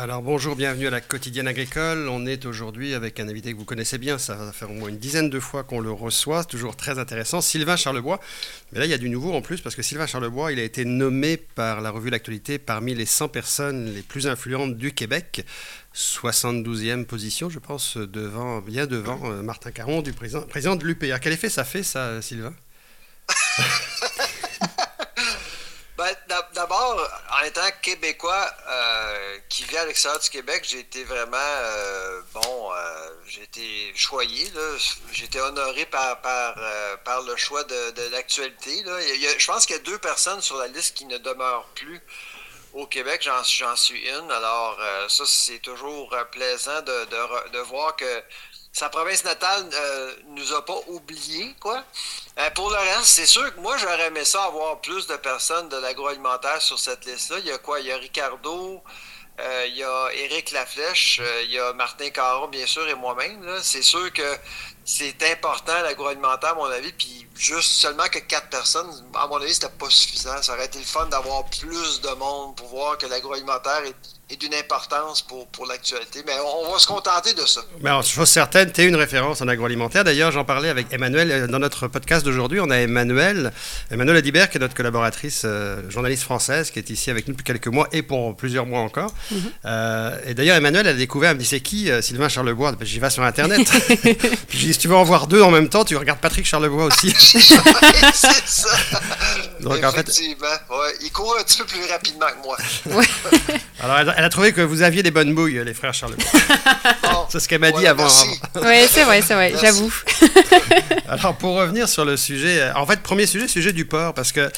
Alors bonjour, bienvenue à la quotidienne agricole. On est aujourd'hui avec un invité que vous connaissez bien, ça va faire au moins une dizaine de fois qu'on le reçoit, c'est toujours très intéressant, Sylvain Charlebois. Mais là il y a du nouveau en plus parce que Sylvain Charlebois, il a été nommé par la revue L'Actualité parmi les 100 personnes les plus influentes du Québec. 72e position, je pense, bien devant Martin Caron, du président de l'UPA. Quel effet ça fait ça, Sylvain? D'abord, en étant québécois qui vit à l'extérieur du Québec, j'ai été vraiment j'ai été choyé, là. J'ai été honoré par le choix de l'actualité, là. Je pense qu'il y a deux personnes sur la liste qui ne demeurent plus au Québec, j'en suis une. Alors, ça, c'est toujours plaisant de voir que sa province natale nous a pas oubliés, quoi. Pour le reste, c'est sûr que moi, j'aurais aimé ça avoir plus de personnes de l'agroalimentaire sur cette liste-là. Il y a quoi? Il y a Ricardo, il y a Éric Laflèche, il y a Martin Caron, bien sûr, et moi-même, là. C'est sûr que c'est important, l'agroalimentaire, à mon avis, puis juste seulement que 4 personnes, à mon avis, c'était pas suffisant. Ça aurait été le fun d'avoir plus de monde pour voir que l'agroalimentaire est d'une importance pour l'actualité. Mais on va se contenter de ça. Mais alors, chose certaine, tu es une référence en agroalimentaire. D'ailleurs, j'en parlais avec Emmanuel dans notre podcast d'aujourd'hui. On a Emmanuel Adibert, qui est notre collaboratrice, journaliste française, qui est ici avec nous depuis quelques mois et pour plusieurs mois encore. Et d'ailleurs, Emmanuel, elle a découvert, elle me dit, c'est qui Sylvain Charlebois? Ben, j'y vais sur Internet. Puis je dis, si tu veux en voir deux en même temps, tu regardes Patrick Charlebois aussi. C'est ça. Donc, effectivement, en fait, ouais, il court un petit peu plus rapidement que moi. Alors, elle a trouvé que vous aviez des bonnes bouilles, les frères Charlebois. Bon, c'est ce qu'elle m'a dit avant. Oui, c'est vrai, j'avoue. Alors, pour revenir sur le sujet, en fait, premier sujet du porc, parce que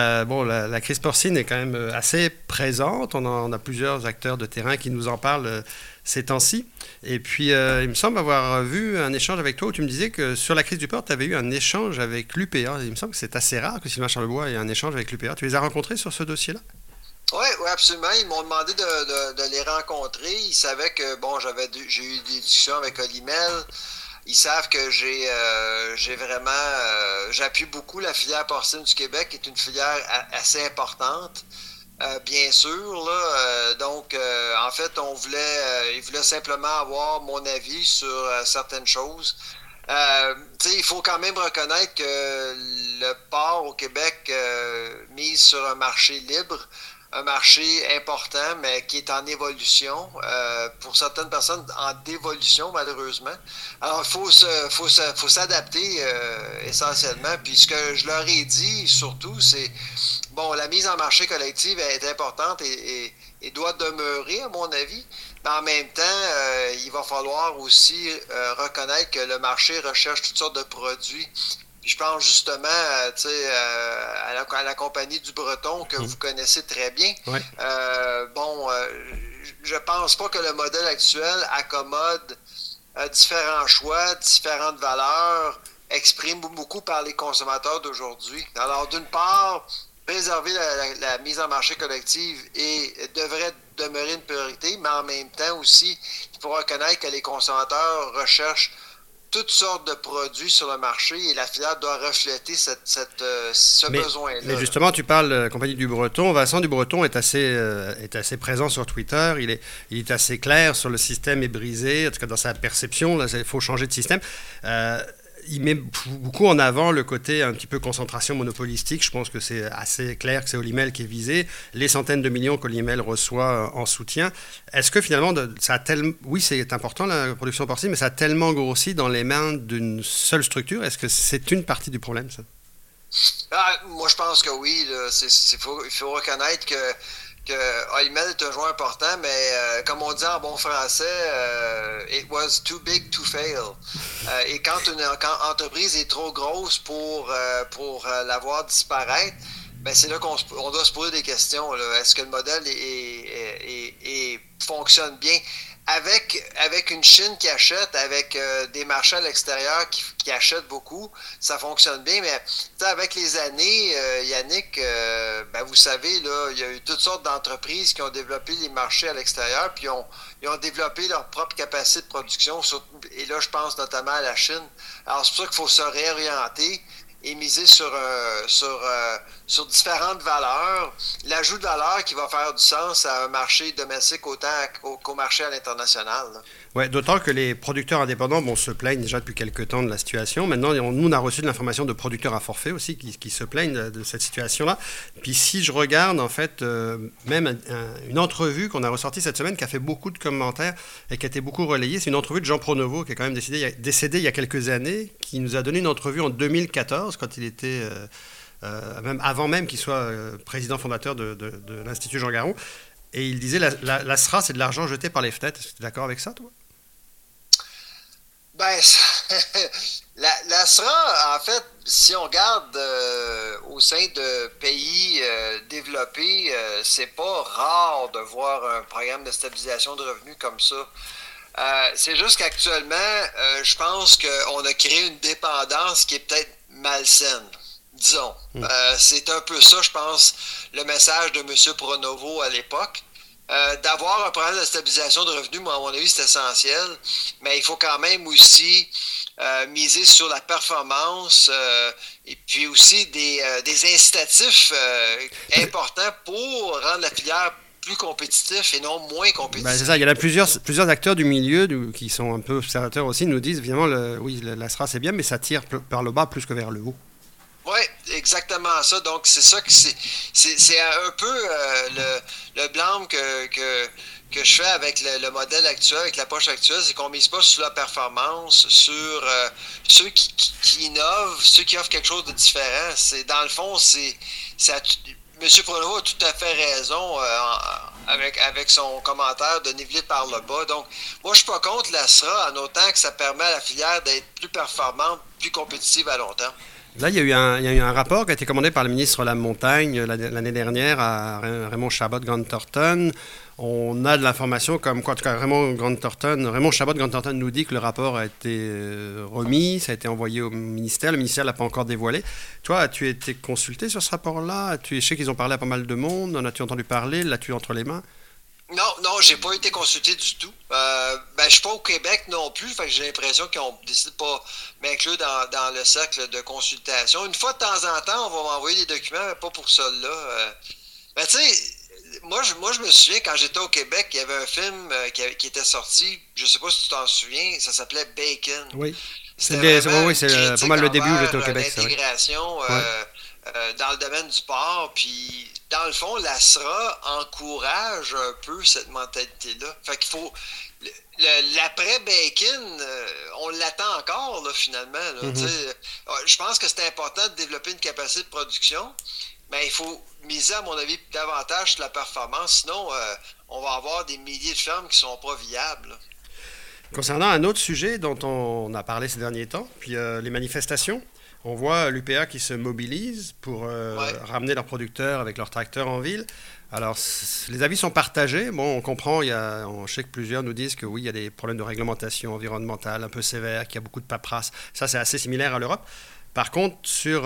la crise porcine est quand même assez présente. On a plusieurs acteurs de terrain qui nous en parlent ces temps-ci. Et puis, il me semble avoir vu un échange avec toi où tu me disais que sur la crise du porc, tu avais eu un échange avec l'UPA. Il me semble que c'est assez rare que Sylvain Charlebois ait un échange avec l'UPA. Tu les as rencontrés sur ce dossier-là? Oui, absolument. Ils m'ont demandé de les rencontrer. Ils savaient que, j'ai eu des discussions avec Olimel. Ils savent que j'ai vraiment, j'appuie beaucoup la filière porcine du Québec, qui est une filière assez importante. Bien sûr, là. En fait, ils voulaient simplement avoir mon avis sur certaines choses. Il faut quand même reconnaître que le porc au Québec mise sur un marché libre, un marché important, mais qui est en évolution. Pour certaines personnes, en dévolution, malheureusement. Alors, faut s'adapter essentiellement. Puis ce que je leur ai dit, surtout, c'est la mise en marché collective est importante et doit demeurer, à mon avis. Mais en même temps, il va falloir aussi reconnaître que le marché recherche toutes sortes de produits. Puis je pense justement à la compagnie du Breton que vous connaissez très bien. Ouais. Je pense pas que le modèle actuel accommode différents choix, différentes valeurs, exprime beaucoup par les consommateurs d'aujourd'hui. Alors, d'une part, préserver la mise en marché collective devrait demeurer une priorité, mais en même temps aussi, il faut reconnaître que les consommateurs recherchent toutes sortes de produits sur le marché et la filière doit refléter ce besoin-là. Mais justement, tu parles de la compagnie du Breton. Vincent du Breton est assez présent sur Twitter. Il est assez clair sur le système est brisé, en tout cas dans sa perception. Il faut changer de système. Il met beaucoup en avant le côté un petit peu concentration monopolistique. Je pense que c'est assez clair que c'est Olimel qui est visé. Les centaines de millions qu'Olimel reçoit en soutien. Est-ce que finalement, oui, c'est important la production porcine, mais ça a tellement grossi dans les mains d'une seule structure. Est-ce que c'est une partie du problème, ça? Moi, je pense que oui. Il faut reconnaître que Olimel est un joueur important, mais comme on dit en bon français, it was too big to fail. Et quand une entreprise est trop grosse pour la voir disparaître, ben c'est là qu'on doit se poser des questions. Là. Est-ce que le modèle fonctionne bien? Avec une Chine qui achète, avec des marchés à l'extérieur qui achètent beaucoup, ça fonctionne bien. Mais avec les années, Yannick, vous savez, là, il y a eu toutes sortes d'entreprises qui ont développé les marchés à l'extérieur, puis ils ont développé leur propre capacité de production. Et là, je pense notamment à la Chine. Alors, c'est pour ça qu'il faut se réorienter et miser sur sur différentes valeurs, l'ajout de valeur qui va faire du sens à un marché domestique autant qu'au marché à l'international. Ouais, d'autant que les producteurs indépendants se plaignent déjà depuis quelques temps de la situation. Maintenant, nous, on a reçu de l'information de producteurs à forfait aussi qui se plaignent de cette situation-là. Puis si je regarde, en fait, même une entrevue qu'on a ressortie cette semaine qui a fait beaucoup de commentaires et qui a été beaucoup relayée, c'est une entrevue de Jean Pronovo qui est quand même décédé il y a quelques années, qui nous a donné une entrevue en 2014 quand il était... avant même qu'il soit président fondateur de l'Institut Jean Garon. Et il disait l'ASRA, c'est de l'argent jeté par les fenêtres. Est-ce que tu es d'accord avec ça, toi? Ben, l'ASRA, en fait, si on regarde au sein de pays développés, c'est pas rare de voir un programme de stabilisation de revenus comme ça. C'est juste qu'actuellement, je pense qu'on a créé une dépendance qui est peut-être malsaine. Disons. C'est un peu ça, je pense, le message de M. Pronovo à l'époque. D'avoir un programme de stabilisation de revenus, moi, à mon avis, c'est essentiel, mais il faut quand même aussi miser sur la performance et puis aussi des incitatifs importants pour rendre la filière plus compétitif et non moins compétitif. Ben, c'est ça, il y a plusieurs acteurs du milieu qui sont un peu observateurs aussi, nous disent, évidemment, l'ASRA c'est bien, mais ça tire par le bas plus que vers le haut. Oui, exactement ça. Donc, c'est ça que c'est un peu le blâme que je fais avec le modèle actuel, avec l'approche actuelle, c'est qu'on ne mise pas sur la performance, sur ceux qui innovent, ceux qui offrent quelque chose de différent. Dans le fond, M. Pronovo a tout à fait raison avec son commentaire de niveler par le bas. Donc, moi, je ne suis pas contre l'ASRA en autant que ça permet à la filière d'être plus performante, plus compétitive à long terme. Là, il y a eu un rapport qui a été commandé par le ministre Lamontagne l'année dernière à Raymond Chabot de Grant Thornton. On a de l'information comme quoi, en tout cas, Raymond Chabot de Grant Thornton nous dit que le rapport a été remis, ça a été envoyé au ministère. Le ministère ne l'a pas encore dévoilé. Toi, as-tu été consulté sur ce rapport-là? Je sais qu'ils ont parlé à pas mal de monde. En as-tu entendu parler? L'as-tu entre les mains? Non, j'ai pas été consulté du tout. Je suis pas au Québec non plus, fait que j'ai l'impression qu'ils ont décidé de pas m'inclure dans le cercle de consultation. Une fois de temps en temps, on va m'envoyer des documents, mais pas pour ça-là. Tu sais, moi, je me souviens, quand j'étais au Québec, il y avait un film qui était sorti, je sais pas si tu t'en souviens, ça s'appelait Bacon. Oui. C'est pas mal le début où j'étais au Québec. L'intégration dans le domaine du port, puis dans le fond, l'ASRA encourage un peu cette mentalité-là. Fait qu'il faut... L'après-Bacon, on l'attend encore, là, finalement. Là, je pense que c'est important de développer une capacité de production, mais il faut miser, à mon avis, davantage sur la performance. Sinon, on va avoir des milliers de fermes qui ne sont pas viables. Là. Concernant un autre sujet dont on a parlé ces derniers temps, puis les manifestations, on voit l'UPA qui se mobilise pour ramener leurs producteurs avec leurs tracteurs en ville. Alors, les avis sont partagés. Bon, on comprend, je sais que plusieurs nous disent que oui, il y a des problèmes de réglementation environnementale un peu sévères, qu'il y a beaucoup de paperasse. Ça, c'est assez similaire à l'Europe. Par contre, sur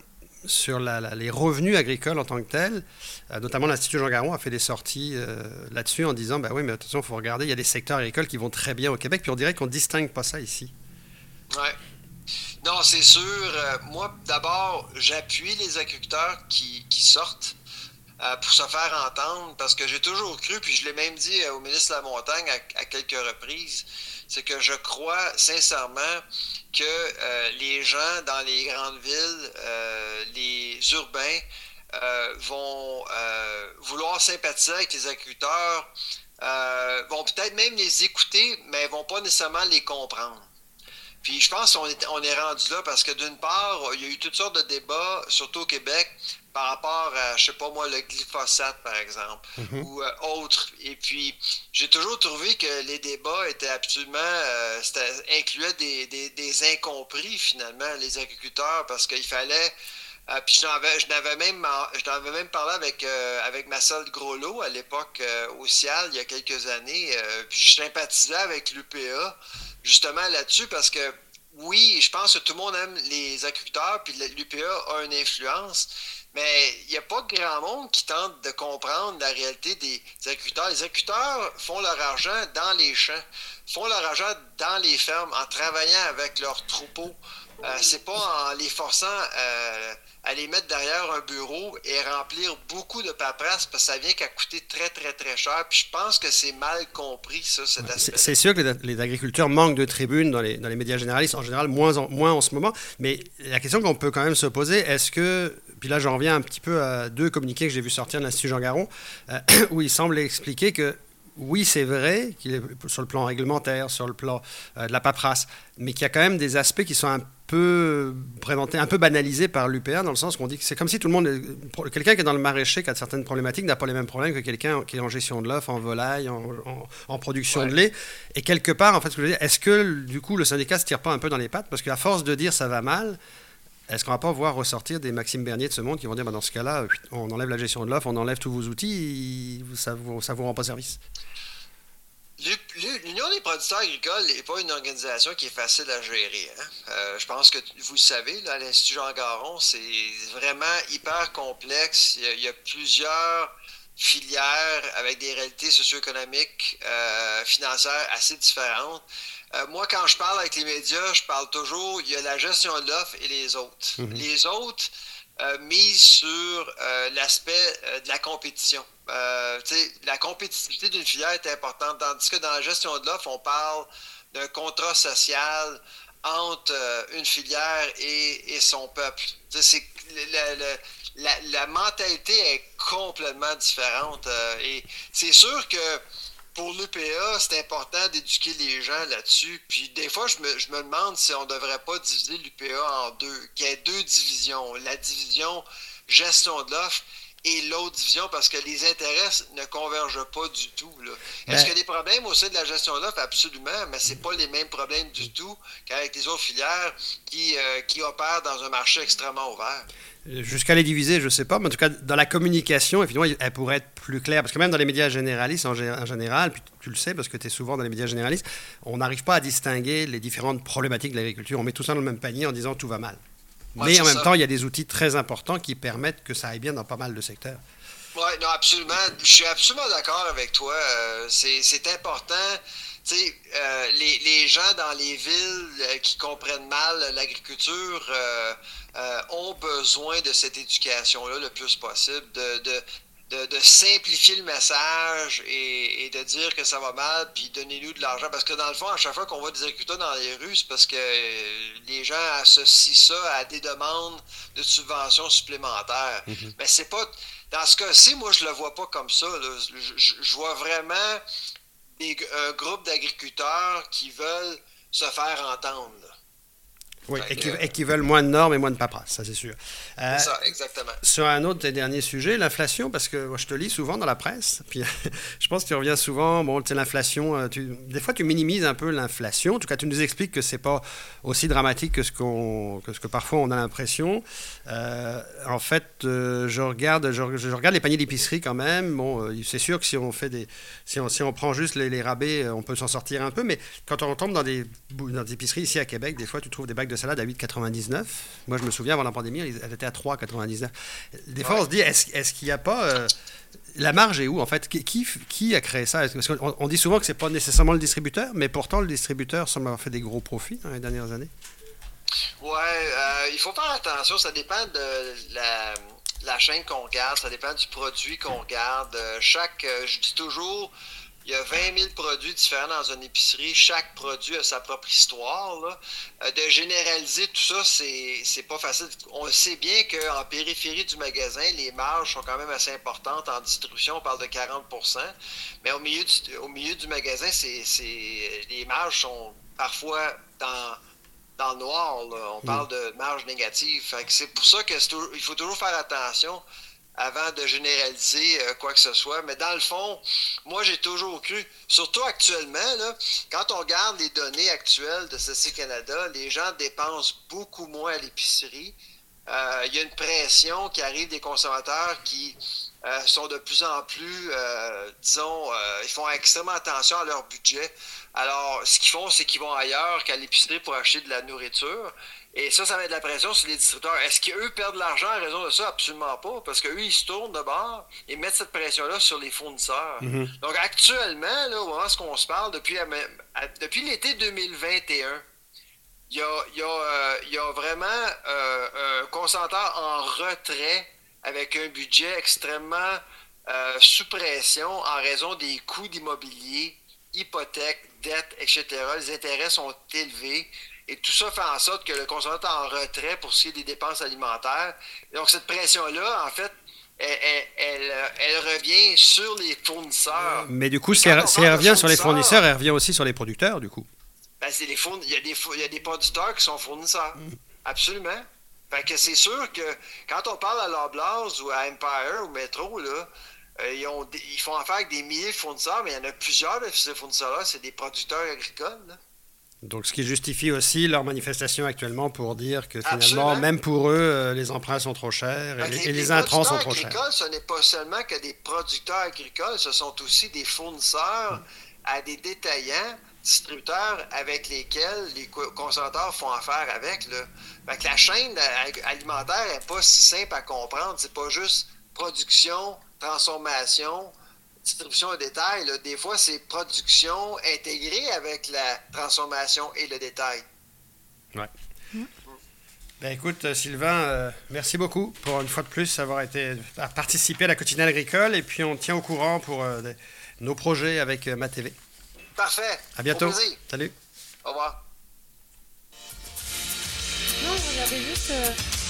les revenus agricoles en tant que tels, notamment l'Institut Jean Garon a fait des sorties là-dessus en disant, oui, mais attention, il faut regarder, il y a des secteurs agricoles qui vont très bien au Québec, puis on dirait qu'on ne distingue pas ça ici. Ouais. Non, c'est sûr. Moi, d'abord, j'appuie les agriculteurs qui sortent pour se faire entendre, parce que j'ai toujours cru, puis je l'ai même dit au ministre Lamontagne à quelques reprises, c'est que je crois sincèrement que les gens dans les grandes villes, les urbains, vont vouloir sympathiser avec les agriculteurs, vont peut-être même les écouter, mais vont pas nécessairement les comprendre. Puis je pense qu'on est rendu là parce que d'une part, il y a eu toutes sortes de débats, surtout au Québec, par rapport à, je sais pas moi, le glyphosate, par exemple, ou autres. Et puis, j'ai toujours trouvé que les débats étaient absolument, incluaient des incompris, finalement, les agriculteurs, parce qu'il fallait... puis je n'avais même parlé avec Marcel Groslot à l'époque au CIAL, il y a quelques années. Puis je sympathisais avec l'UPA, justement là-dessus, parce que oui, je pense que tout le monde aime les agriculteurs, puis l'UPA a une influence, mais il n'y a pas grand monde qui tente de comprendre la réalité des agriculteurs. Les agriculteurs font leur argent dans les champs, font leur argent dans les fermes, en travaillant avec leurs troupeaux C'est pas en les forçant à les mettre derrière un bureau et remplir beaucoup de paperasse parce que ça vient qu'à coûter très, très, très cher. Puis je pense que c'est mal compris, ça, cet aspect. C'est sûr que les agriculteurs manquent de tribunes dans les médias généralistes, en général, moins en ce moment. Mais la question qu'on peut quand même se poser, est-ce que, puis là j'en reviens un petit peu à deux communiqués que j'ai vu sortir de l'Institut Jean Garon, où il semble expliquer que oui, c'est vrai qu'il est sur le plan réglementaire, sur le plan de la paperasse, mais qu'il y a quand même des aspects qui sont un peu présentés, un peu banalisés par l'UPA, dans le sens qu'on dit que c'est comme si tout le monde, quelqu'un qui est dans le maraîcher, qui a certaines problématiques, n'a pas les mêmes problèmes que quelqu'un qui est en gestion de l'œuf, en volaille, en production de lait. Et quelque part, en fait, ce que je veux dire, est-ce que du coup le syndicat se tire pas un peu dans les pattes, parce qu'à force de dire ça va mal, est-ce qu'on va pas voir ressortir des Maxime Bernier de ce monde qui vont dire, dans ce cas-là, on enlève la gestion de l'offre, on enlève tous vos outils, ça vous rend pas service? L'Union des producteurs agricoles n'est pas une organisation qui est facile à gérer. Je pense que vous le savez, là, à l'Institut Jean Garon, c'est vraiment hyper complexe. Il y a plusieurs filières avec des réalités socio-économiques, financières assez différentes. Moi, quand je parle avec les médias, je parle toujours, il y a la gestion de l'offre et les autres. Les autres misent sur l'aspect de la compétition. La compétitivité d'une filière est importante, tandis que dans la gestion de l'offre, on parle d'un contrat social entre une filière et son peuple. La mentalité est complètement différente. Et c'est sûr que pour l'UPA, c'est important d'éduquer les gens là-dessus. Puis des fois, je me demande si on ne devrait pas diviser l'UPA en deux, qu'il y ait deux divisions. La division gestion de l'offre et l'autre division, parce que les intérêts ne convergent pas du tout. Est-ce qu'il y a des problèmes au sein de la gestion de l'offre? Absolument, mais ce n'est pas les mêmes problèmes du tout qu'avec les autres filières qui opèrent dans un marché extrêmement ouvert. Jusqu'à les diviser, je ne sais pas, mais en tout cas, dans la communication, évidemment, elle pourrait être plus claire. Parce que même dans les médias généralistes, en général, puis tu le sais, parce que tu es souvent dans les médias généralistes, on n'arrive pas à distinguer les différentes problématiques de l'agriculture. On met tout ça dans le même panier en disant tout va mal. Ouais, mais en même temps, il y a des outils très importants qui permettent que ça aille bien dans pas mal de secteurs. Oui, non, absolument. Je suis absolument d'accord avec toi. C'est important. Les gens dans les villes qui comprennent mal l'agriculture ont besoin de cette éducation-là le plus possible, de simplifier le message et de dire que ça va mal, puis donnez-nous de l'argent. Parce que dans le fond, à chaque fois qu'on voit des agriculteurs dans les rues, c'est parce que les gens associent ça à des demandes de subventions supplémentaires. Mais c'est pas... Dans ce cas-ci, moi, je le vois pas comme ça. Je vois vraiment un groupe d'agriculteurs qui veulent se faire entendre. Oui, et qui veulent moins de normes et moins de paperasse, ça c'est sûr. C'est ça, exactement. Sur un autre des derniers sujets, l'inflation, parce que moi, je te lis souvent dans la presse, puis je pense que tu reviens souvent, bon, tu sais, l'inflation, des fois tu minimises un peu l'inflation, en tout cas tu nous expliques que c'est pas aussi dramatique que ce que parfois on a l'impression. En fait, je regarde les paniers d'épicerie quand même, bon, c'est sûr que si on prend juste les rabais, on peut s'en sortir un peu, mais quand on tombe dans des épiceries ici à Québec, des fois tu trouves des bacs de salade à 8,99. Moi, je me souviens, avant la pandémie, elle était à 3,99. Des fois, on se dit, est-ce qu'il n'y a pas... la marge est où, en fait? Qui a créé ça? Parce qu'on dit souvent que ce n'est pas nécessairement le distributeur, mais pourtant, le distributeur semble avoir fait des gros profits dans les dernières années. Oui, il faut faire attention. Ça dépend de la chaîne qu'on regarde. Ça dépend du produit qu'on regarde. Je dis toujours... Il y a 20 000 produits différents dans une épicerie. Chaque produit a sa propre histoire. De généraliser tout ça, c'est pas facile. On sait bien qu'en périphérie du magasin, les marges sont quand même assez importantes. En distribution, on parle de 40%. Mais au milieu du magasin, les marges sont parfois dans le noir. On parle de marge négative. C'est pour ça qu'il faut toujours faire attention avant de généraliser quoi que ce soit. Mais dans le fond, moi, j'ai toujours cru, surtout actuellement, là, quand on regarde les données actuelles de Ceci Canada, les gens dépensent beaucoup moins à l'épicerie. Il y a une pression qui arrive des consommateurs qui sont de plus en plus, ils font extrêmement attention à leur budget. Alors, ce qu'ils font, c'est qu'ils vont ailleurs qu'à l'épicerie pour acheter de la nourriture. Et ça met de la pression sur les distributeurs. Est-ce qu'eux perdent de l'argent à raison de ça? Absolument pas. Parce qu'eux, ils se tournent de bord et mettent cette pression-là sur les fournisseurs. Donc, actuellement, là, au moment où on se parle, depuis l'été 2021, il il y a vraiment un consommateur en retrait avec un budget extrêmement sous pression en raison des coûts d'immobilier, hypothèques, dettes, etc. Les intérêts sont élevés. Et tout ça fait en sorte que le consommateur est en retrait pour ce qui est des dépenses alimentaires. Et donc, cette pression-là, en fait, elle revient sur les fournisseurs. Mais du coup, si elle revient sur les fournisseurs, elle revient aussi sur les producteurs, du coup. Ben, il y a des producteurs qui sont fournisseurs. Absolument. Fait que c'est sûr que quand on parle à Loblaws ou à Empire ou Metro, là, ils font affaire avec des milliers de fournisseurs, mais il y en a plusieurs de ces fournisseurs-là, c'est des producteurs agricoles. Là. Donc, ce qui justifie aussi leur manifestation actuellement pour dire que finalement, Absolument. même pour eux, les emprunts sont trop chers et les intrants sont trop chers. Ce n'est pas seulement que des producteurs agricoles, ce sont aussi des fournisseurs à des détaillants, distributeurs avec lesquels les consommateurs font affaire avec. Là. Fait que la chaîne alimentaire n'est pas si simple à comprendre. C'est pas juste production, transformation, distribution au détail, là, des fois, c'est production intégrée avec la transformation et le détail. Ouais. Ben écoute, Sylvain, merci beaucoup pour une fois de plus avoir participé à la quotidienne agricole et puis on tient au courant pour nos projets avec MaTV. Parfait. À bientôt. Au plaisir. Salut. Au revoir. Non, regardez juste.